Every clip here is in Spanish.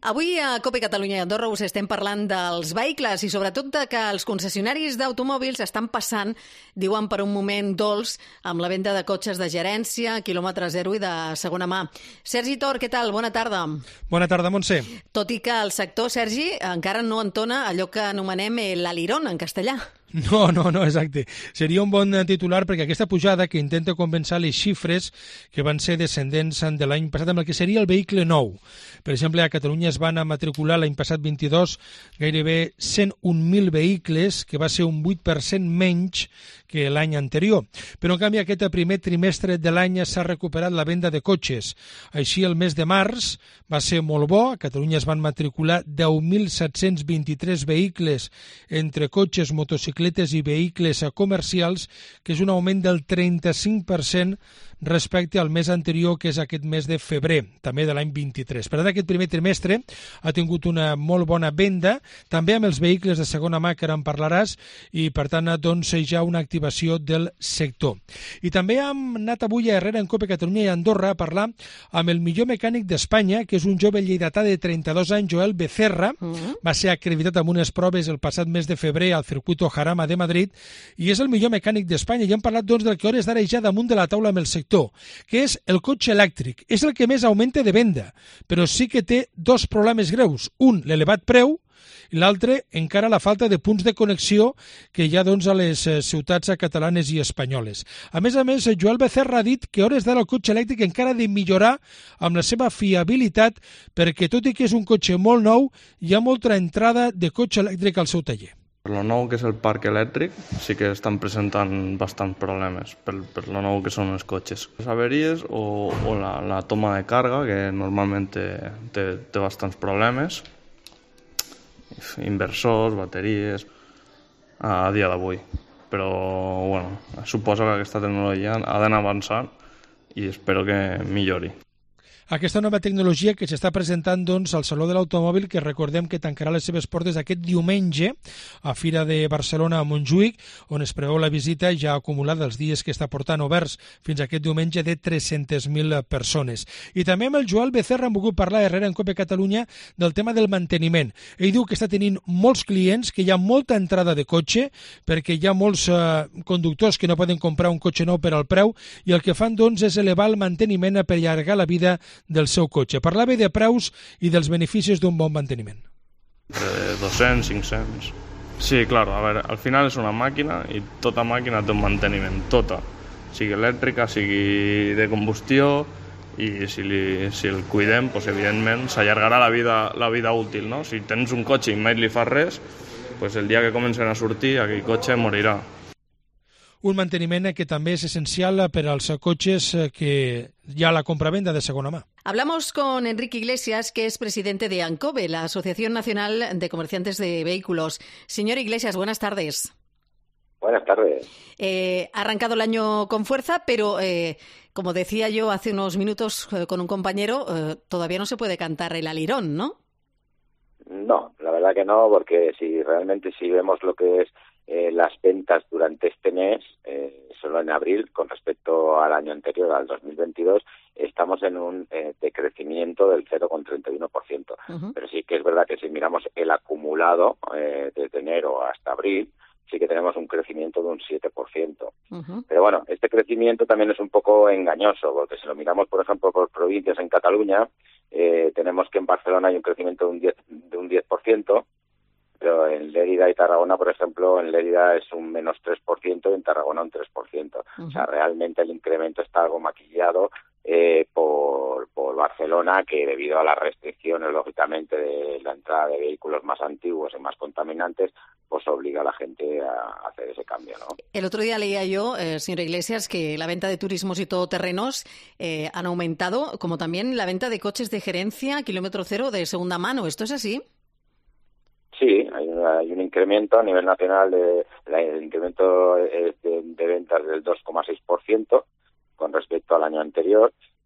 Avui a COPE Catalunya i Andorra us estem parlant dels vehicles i sobretot de que els concessionaris d'automòbils estan passant, diuen, per un moment dolç amb la venda de cotxes de gerència, quilòmetre zero i de segona mà. Sergi Tor, què tal? Bona tarda. Bona tarda, Montse. Tot i que el sector, Sergi, encara no entona allò que anomenem l'alirón en castellà. No, exacte. Seria un bon titular perquè aquesta pujada que intenta compensar les xifres que van ser descendents de l'any passat amb el que seria el vehicle nou. Per exemple, a Catalunya es van matricular l'any passat 22 gairebé 101.000 vehicles, que va ser un 8% menys que l'any anterior. Però, en canvi, aquest primer trimestre de l'any s'ha recuperat la venda de cotxes. Així, el mes de març va ser molt bo. A Catalunya es van matricular 10.723 vehicles entre cotxes, motocicletes i vehicles comercials, que és un augment del 35% respecte al mes anterior, que és aquest mes de febrer, també de l'any 23. Per tant, aquest primer trimestre ha tingut una molt bona venda, també amb els vehicles de segona mà, que ara en parlaràs, i per tant, doncs, hi ha una activació del sector. I també hem anat avui a Herrera en COPE Catalunya i Andorra a parlar amb el millor mecànic d'Espanya, que és un jove lleidatà de 32 anys, Joel Becerra. Va ser acreditat amb unes proves el passat mes de febrer al Circuito Jarama de Madrid i és el millor mecànic d'Espanya. I hem parlat, doncs, del que hores d'ara ja damunt de la taula amb el sector, que és el cotxe elèctric. És el que més augmenta de venda, però sí que té dos problemes greus. Un, l'elevat preu, i l'altre, encara la falta de punts de connexió que hi ha, doncs, a les ciutats catalanes i espanyoles. A més, Joel Becerra ha dit que a hores d'ara el cotxe elèctric encara ha de millorar amb la seva fiabilitat, perquè tot i que és un cotxe molt nou, hi ha molta entrada de cotxe elèctric al seu taller. Per lo nou que és el parc elèctric sí que estan presentant bastants problemes per lo nou que són els cotxes. Les averies o la toma de carga, que normalment té bastants problemes, inversors, bateries, a dia d'avui. Però bueno, suposo que aquesta tecnologia ha d'anar avançant i espero que millori. Aquesta nova tecnologia que s'està presentant, doncs, al Saló de l'Automòbil, que recordem que tancarà les seves portes aquest diumenge a Fira de Barcelona a Montjuïc, on es preveu la visita ja acumulada els dies que està portant oberts fins a aquest diumenge de 300.000 persones. I també amb el Joel Becerra hem volgut parlar a Herrera en COPE Catalunya del tema del manteniment. Ell diu que està tenint molts clients, que hi ha molta entrada de cotxe, perquè hi ha molts conductors que no poden comprar un cotxe nou per al preu, i el que fan, doncs, és elevar el manteniment per allargar la vida del seu cotxe. Parlava de preus i dels beneficis d'un bon manteniment. De 200, 500... Sí, clar, a veure, al final és una màquina i tota màquina té un manteniment, tota. Sigui elèctrica, sigui de combustió, i si el cuidem, doncs, evidentment, s'allargarà la vida útil, no? Si tens un cotxe i mai li fas res, doncs el dia que comencen a sortir, aquell cotxe morirà. Un manteniment que també es esencial per als cotxes que hi ha la compravenda de segona mà. Hablamos con Enrique Iglesias, que es presidente de ANCOVE, la Asociación Nacional de Comerciantes de Vehículos. Señor Iglesias, buenas tardes. Buenas tardes. Ha arrancado el año con fuerza, pero como decía yo hace unos minutos con un compañero, todavía no se puede cantar el alirón, ¿no? No, la verdad que no, porque si vemos lo que es las ventas durante este mes, solo en abril, con respecto al año anterior, al 2022, estamos en un decrecimiento del 0,31%. Pero sí que es verdad que si miramos el acumulado desde enero hasta abril, sí que tenemos un crecimiento de un 7%. Pero bueno, este crecimiento también es un poco engañoso, porque si lo miramos, por ejemplo, por provincias en Cataluña, tenemos que en Barcelona hay un crecimiento de un 10%, pero en Lérida y Tarragona, por ejemplo, en Lérida es un menos 3% y en Tarragona un 3%. O sea, realmente el incremento está algo maquillado por Barcelona, que debido a las restricciones, lógicamente, de la entrada de vehículos más antiguos y más contaminantes, pues obliga a la gente a hacer ese cambio, ¿no? El otro día leía yo, señor Iglesias, que la venta de turismos y todoterrenos han aumentado, como también la venta de coches de gerencia, kilómetro cero, de segunda mano. ¿Esto es así? Sí, hay un incremento a nivel nacional, el incremento de ventas del 2,6% con respecto al año anterior,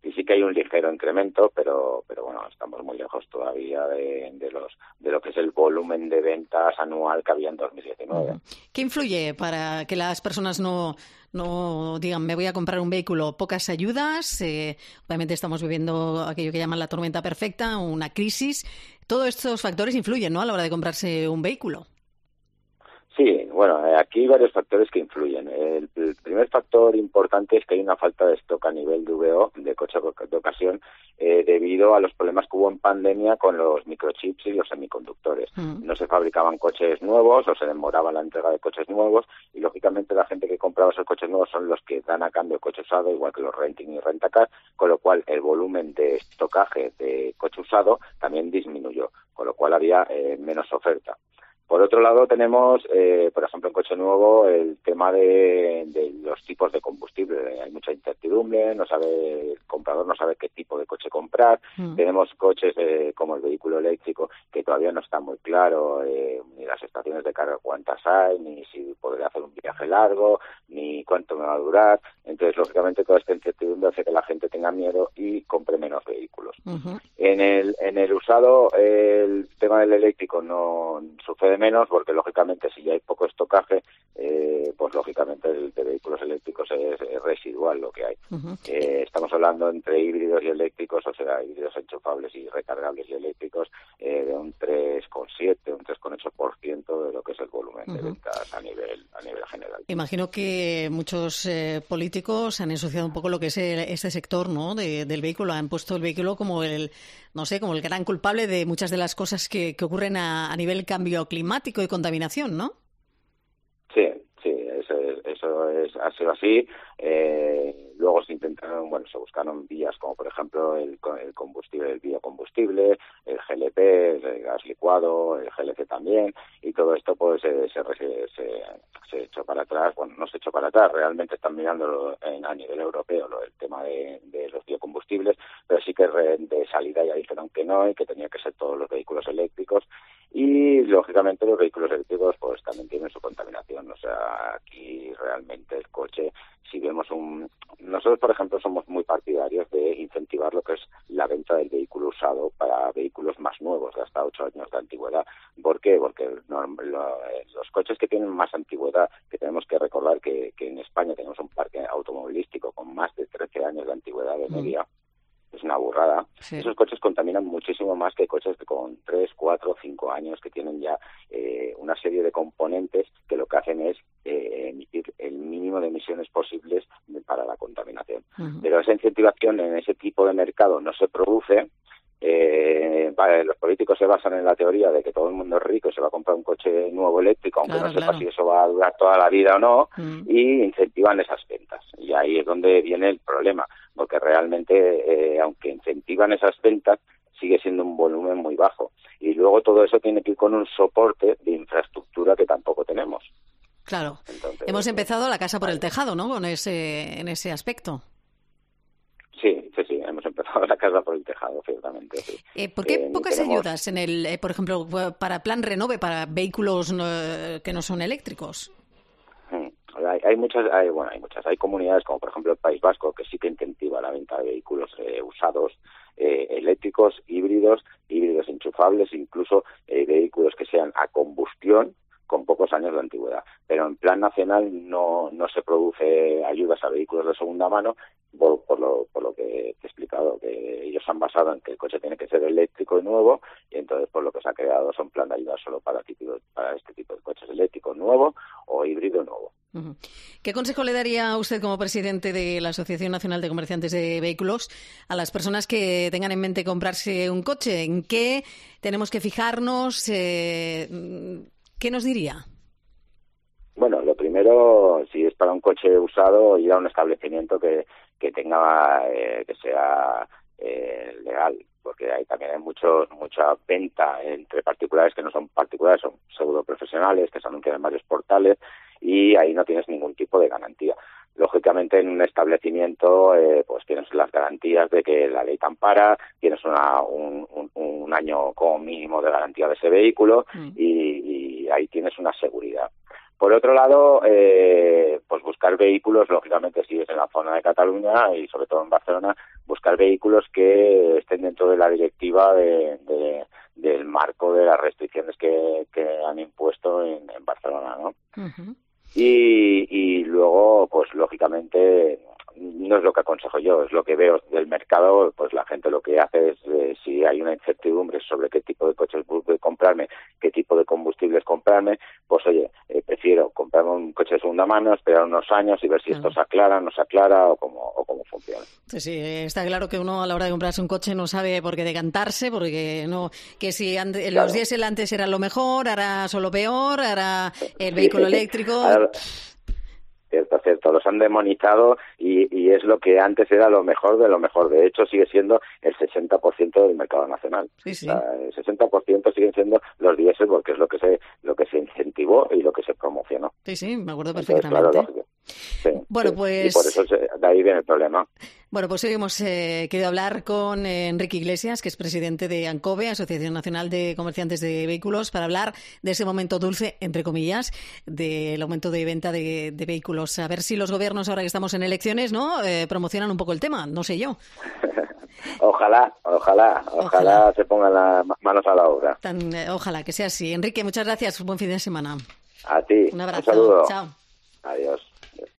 y sí que hay un ligero incremento, pero bueno, estamos muy lejos todavía de lo que es el volumen de ventas anual que había en 2019. ¿Qué influye para que las personas no digan, me voy a comprar un vehículo? Pocas ayudas, obviamente estamos viviendo aquello que llaman la tormenta perfecta, una crisis. Todos estos factores influyen, ¿no?, a la hora de comprarse un vehículo. Sí, bueno, aquí hay varios factores que influyen. El primer factor importante es que hay una falta de stock a nivel de VO, de coche de ocasión, debido a los problemas que hubo en pandemia con los microchips y los semiconductores. No se fabricaban coches nuevos o se demoraba la entrega de coches nuevos y, lógicamente, la gente que compraba esos coches nuevos son los que dan a cambio coche usado, igual que los renting y rentacar, con lo cual el volumen de estocaje de coche usado también disminuyó, con lo cual había menos oferta. Por otro lado, tenemos, por ejemplo, en coche nuevo, el tema de los tipos de combustible. Hay mucha incertidumbre, el comprador no sabe qué tipo de coche comprar. Tenemos coches como el vehículo eléctrico que todavía no está muy claro, ni las estaciones de carga cuántas hay, ni si podré hacer un viaje largo, ni cuánto me va a durar. Entonces, lógicamente, toda esta incertidumbre hace que la gente tenga miedo y compre menos vehículos. En el usado, el tema del eléctrico no sucede menos, porque lógicamente si ya hay poco estocaje, pues lógicamente el de vehículos eléctricos es residual lo que hay. Estamos hablando entre híbridos y eléctricos, o sea, híbridos enchufables y recargables y eléctricos, de un 3,7, un 3,8% de lo que es el volumen de ventas a nivel general. Imagino que muchos políticos han ensuciado un poco lo que es este sector, ¿no?, del vehículo. Han puesto el vehículo como el gran culpable de muchas de las cosas que ocurren a nivel cambio climático y contaminación, ¿no? Sí, ha sido así. Luego se buscaron vías como, por ejemplo, el combustible, el biocombustible, el GLP, el gas licuado, el GLC también, y todo esto pues se echó para atrás. Bueno, no se echó para atrás, realmente están mirando a nivel europeo el tema de los biocombustibles, pero sí que de salida ya dijeron que no, y que tenía que ser todos los vehículos eléctricos. Y, lógicamente, los vehículos eléctricos pues también tienen su contaminación. O sea, aquí realmente el coche, si vemos nosotros, por ejemplo, somos muy partidarios de incentivar lo que es la venta del vehículo usado para vehículos más nuevos, de hasta 8 años de antigüedad. ¿Por qué? Porque los coches que tienen más antigüedad, que tenemos que recordar que en España tenemos un parque automovilístico con más de 13 años de antigüedad de media, es una burrada. Sí. Esos coches contaminan muchísimo más que coches con 3, 4, 5 años, que tienen ya una serie de componentes que lo que hacen es emitir el mínimo de emisiones posibles para la contaminación. Pero esa incentivación en ese tipo de mercado no se produce. Los políticos se basan en la teoría de que todo el mundo es rico y se va a comprar un coche nuevo eléctrico, aunque no sepa si eso va a durar toda la vida o no, y incentivan esas ventas. Y ahí es donde viene el problema, porque realmente, aunque incentivan esas ventas, sigue siendo un volumen muy bajo. Y luego todo eso tiene que ir con un soporte de infraestructura que tampoco tenemos. Claro. Entonces, hemos empezado la casa por el tejado, ¿no?, en ese aspecto. Sí, hemos empezado la casa por el tejado, ciertamente. Sí. ¿Por qué pocas ayudas por ejemplo, para Plan Renove, para vehículos que no son eléctricos? Hay muchas. Hay comunidades como, por ejemplo, el País Vasco, que sí que incentiva la venta de vehículos usados, eléctricos, híbridos enchufables, incluso vehículos que sean a combustión con pocos años de antigüedad. Pero en plan nacional no se produce ayudas a vehículos de segunda mano, por lo que te he explicado, que ellos se han basado en que el coche tiene que ser eléctrico y nuevo, y entonces por lo que se ha creado son plan de ayuda solo para este tipo de coches, eléctrico nuevo o híbrido nuevo. ¿Qué consejo le daría usted como presidente de la Asociación Nacional de Comerciantes de Vehículos a las personas que tengan en mente comprarse un coche? ¿En qué tenemos que fijarnos? ¿Qué nos diría? Bueno, lo primero, si es para un coche usado, ir a un establecimiento que tenga, que sea legal, porque ahí también hay mucha venta entre particulares que no son particulares, son pseudo profesionales que se anuncian en varios portales, y ahí no tienes ningún tipo de garantía. Lógicamente, en un establecimiento pues tienes las garantías de que la ley te ampara, tienes un año como mínimo de garantía de ese vehículo, y ahí tienes una seguridad. Por otro lado, pues buscar vehículos, lógicamente si es en la zona de Cataluña y sobre todo en Barcelona, buscar vehículos que estén dentro de la directiva del marco de las restricciones que han impuesto en Barcelona, ¿no? Uh-huh. Y luego, pues lógicamente, no es lo que aconsejo yo, es lo que veo del mercado. Pues la gente lo que hace es, si hay una incertidumbre sobre qué tipo de coches comprarme, qué tipo de combustibles comprarme, pues oye, prefiero comprarme un coche de segunda mano, esperar unos años y ver si esto se aclara, no se aclara o cómo funciona. Sí, está claro que uno a la hora de comprarse un coche no sabe por qué decantarse, porque no, que si los diésel antes era lo mejor, ahora son lo peor, ahora el vehículo eléctrico... Cierto, los han demonizado y es lo que antes era lo mejor de lo mejor. De hecho, sigue siendo el 60% del mercado nacional. Sí. O sea, el 60% siguen siendo los diésel porque es lo que se incentivó y lo que se promocionó. Sí, me acuerdo perfectamente. Entonces, claro, sí, bueno, pues... Y por eso de ahí viene el problema. Bueno, pues hoy hemos querido hablar con Enrique Iglesias, que es presidente de ANCOVE, Asociación Nacional de Comerciantes de Vehículos, para hablar de ese momento dulce, entre comillas, del aumento de venta de vehículos. A ver si los gobiernos, ahora que estamos en elecciones, ¿no?, promocionan un poco el tema, no sé yo. Ojalá se pongan las manos a la obra. Ojalá que sea así. Enrique, muchas gracias. Un buen fin de semana. A ti. Un abrazo. Un saludo. Chao. Adiós.